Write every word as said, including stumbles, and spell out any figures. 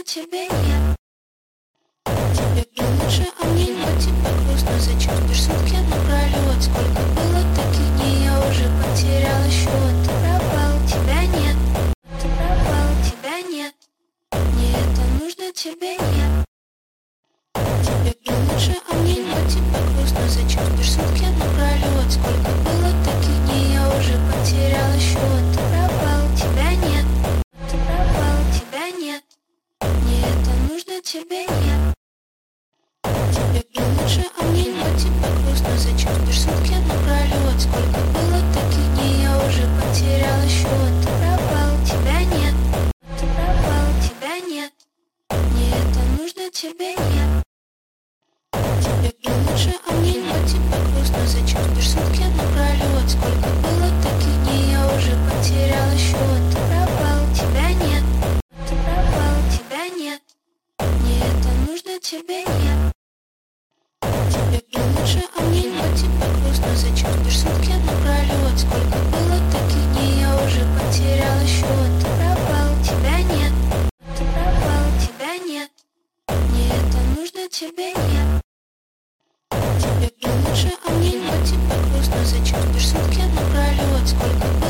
тебе нет. Тебе и лучше, а мне нет. Тебе грустно, зачем спишь сутки напролет? Сколько было таких дней, я уже потеряла счет. Ты пропал, тебя нет. Ты пропал, тебя нет. Мне это нужно, тебе нет. Тебе и лучше, а мне нет. Тебе грустно, зачем спишь сутки напролет? Сколько было таких дней, я уже потеряла счет. Ты пропал, тебя нет. Ты пропал, тебя нет. Мне это нужно, тебе нет. Тебе и лучше, а мне нет. Тебе грустно, зачем спишь сутки напролет? Сколько было таких дней, я уже потеряла счет. Ты пропал, тебя нет. Ты пропал, тебя нет. Мне это нужно, тебе нет. Тебе и лучше, а мне нет. Тебе грустно, зачем спишь сутки напролет? Сколько было таких дней, я уже потеряла счет. Ты пропал, тебя нет. Ты пропал, тебя нет. Мне это нужно, тебе нет. Тебе и лучше, а мне нет. Тебе грустно, зачем спишь сутки напролет? Сколько было таких дней, я уже потеряла счет. Ты пропал, тебя нет. Ты пропал, тебя нет. Мне это нужно, тебе нет. Тебе и лучше, а мне нет. Тебе грустно, зачем спишь сутки напролет? Сколько было